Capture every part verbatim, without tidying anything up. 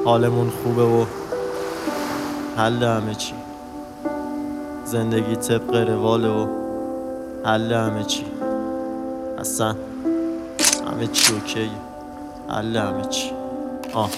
حالمون خوبه و حل همه چی، زندگی طبق رواله و حل همه چی، اصلا همه چی اوکیه، حل همه چی. آه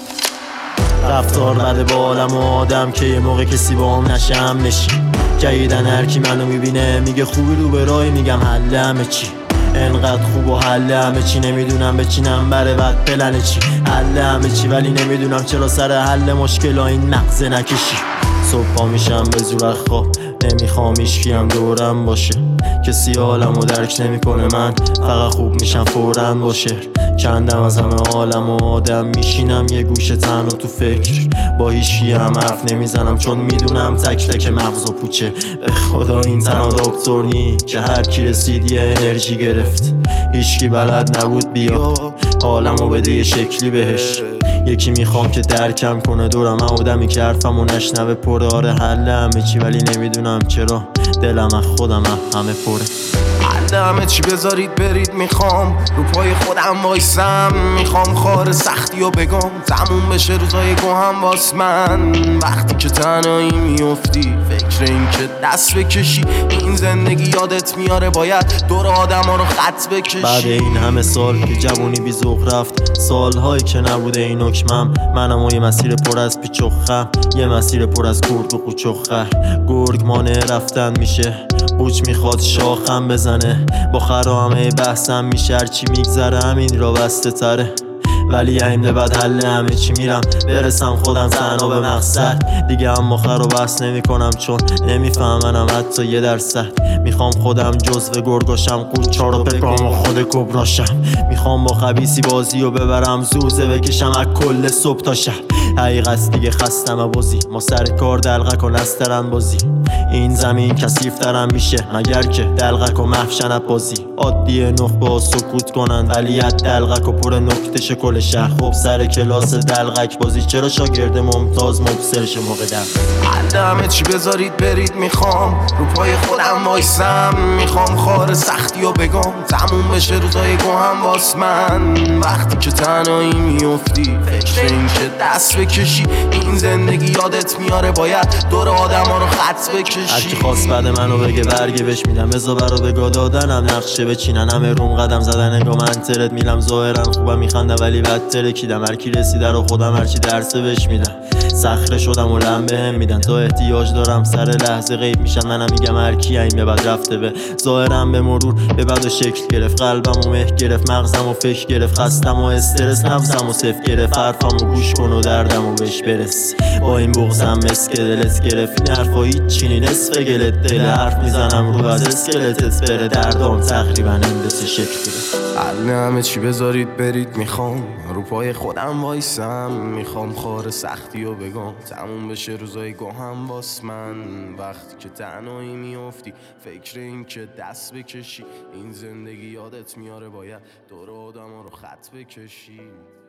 رفتار بده با عالم و آدم که یه موقع کسی با هم نشم نشی. جدیدن هرکی منو میبینه میگه خوبی رو به رای، میگم حل همه چی، انقدر خوب و حل همه چی. نمیدونم بچینم بره بعد پلنه چی، حل همه چی، ولی نمیدونم چرا سر حل مشکل ها این مغزه نکشی. صبح پا میشم به زور خواب، نمیخوام ایشکی هم دورم باشه، کسی حالمو درک نمیکنه، من فقط خوب میشم فوراً با شعر. کندم از همه عالم و آدم، میشینم یه گوشه تنها تو فکر، با هیچکی هم حرف نمیزنم چون میدونم تک تک مغز و پوچه. به خدا این تنها دکتر نی که هر کی رسید یه انرژی گرفت، هیچکی بلد نبود بیا عالمو بده یه شکلی بهش. یکی میخوام که درکم کنه دورم آدمی که حرفمو نشنوه پره. آره حل همه چی، ولی نمیدونم چرا دلم از خودم همه پره. حل همه چی بذارید برید، میخوام رو پای خودم وایسم، میخوام خار سختی و بگم تموم بشه روزای گوهم واس من. وقتی که تنهایی میافتی فکر این که دست بکشی، این زندگی یادت میاره باید دور آدم ها رو خط بکشی. بعد این همه سال که جوونی بی ذوق رفت، سالهایی که نبوده این حکمم، منم و یه مسیر پر از پیچ و خم، یه مسیر پر از گرگ و قوچ و خر. گرگ مانع رفتن میشه، قوچ میخواد شاخم بزنه، با خرا همه بحثم میشه، هرچی میگذره همین را بسته تره. ولی این به بعد حل همه چی، میرم برسم خودم تنها به مقصد دیگه، اما خر و بحث نمی کنم چون نمیفهمنم حتی یه درصد. میخوام خودم جزو گرگاشم، قوچا رو بگم و خود کبراشم. میخوام با خبیسی بازی و ببرم زوزه بکشم از کل صبح تا شب. حقیقت دیگه خستم بازی، ما سر کار دلغک و نسترن بازی. این زمین کثیف ترم میشه مگر که دلغک و محشن بازی. عادیه نخبه و سکوت کنن ولی از دلغک و پر نکته شکل شهر. خب سر کلاس دلغک بازی، چرا شاگرد ممتاز مبصر شه موقع در حل همه چی بذارید برید، میخوام رو پای خودم وایسم، میخوام خار سختی و بگم تموم بشه روزای گوهم واس من. وقتی که تنهایی میافتی فکر این که دست بکشی، این زندگی یادت میاره باید دور آدم ها رو خط بکشی. هرکی خواست بعد منو بگه برگه بهش میدم، ازا برا بگاه دادنم نقشه بچینن، همه روم قدم زدن نگاه من ترد میلم. ظاهرا خوبم میخندم ولی بد ترکیدم، هرکی رسیده رو خودم هرچی درسه بهش میدم. صخره شدم و لمبه هم میدن تا احتیاج دارم سر لحظه غیب میشن، منم میگم هرکی این به بعد رفته به ظاهرم به مرور به بعد و شکل گرفت. قلبم و مه گرفت، مغزم و فکر گرفت، خستم و استرس نفسم و صف گرفت. حرفم و گوش کن و دردم و بهش برس، با این بغزم مسک دلت گرفت. این حرفا هیچی نصف گلت، دل حرف میزنم رو از اسکلتت بره، دردام تقریبا اندسه شکل گرفت. حل همه چی بذارید برید، میخوام رو پای خودم وایسم، میخوام خار سختی و بگم تموم بشه روزای گوهم واس من. وقتی که تنهایی میافتی فکر این که دست بکشی، این زندگی یادت میاره باید دور آدم ها رو خط بکشی.